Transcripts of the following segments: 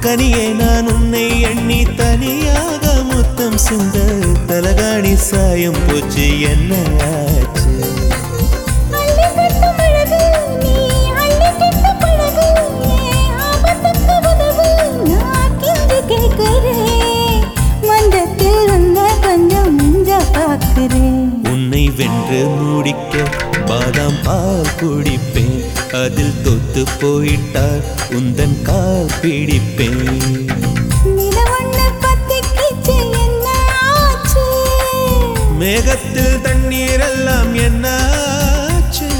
கனியே நான் உன்னை எண்ணி தனியாக முத்தம் சிந்த தலகாணி சாயம் போச்சு என்ன ஆச்சு உன்னை வென்று முடிக்க பாதாம் பால் குடிப்பேன் அதில் தொத்து போயிட்டார் உந்தன் கால் பிடிப்பேன் மேகத்தில் தண்ணீர் எல்லாம் என்னாச்சு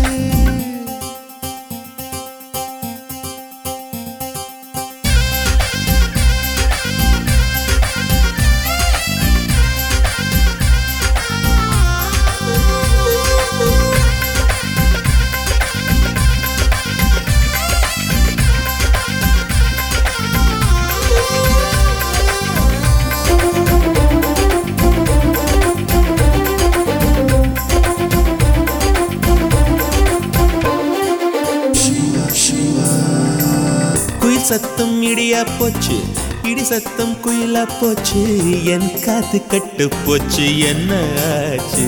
சத்தம் இடியா போச்சு இடி சத்தம் குயிலா போச்சு என் காத்து கட்டு போச்சு என்ன ஆச்சு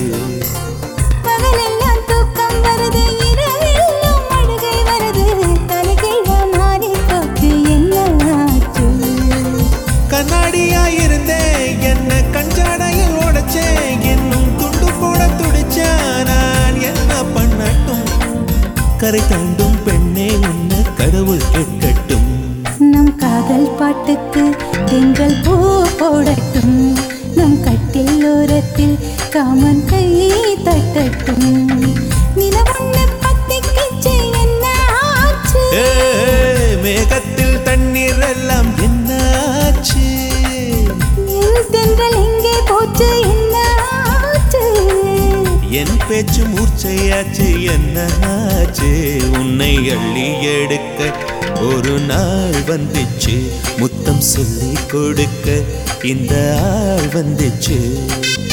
கண்ணாடியா இருந்தேன் என்ன கஞ்சாடையில் உடைச்சேன் இன்னும் துண்டு போட துடிச்சா நான் என்ன பண்ணட்டும் கரை தாண்டும் பெண்ணே உன்ன கடவுள் கேட்கட்டும் நம் காதல் பாட்டுக்கு தென்றல் பூ போடட்டும் நம் கட்டில் ஓரத்தில் காமன் கை தட்டட்டும் நிலவண்ண பத்திக்கு என்ன ஆச்சு மேகத்தில் தண்ணீர் எல்லாம் என்ன ஆச்சு என் தென்றல் எங்கே போச்சு என்ன ஆச்சு என் பேச்சு மூர்ச்சையாச்சு என்ன ஆச்சு உன்னை அள்ளி எடுக்க ஒரு நாள் வந்துச்சு முத்தம் சொல்லி கொடுக்க இந்த ஆள் வந்துச்சு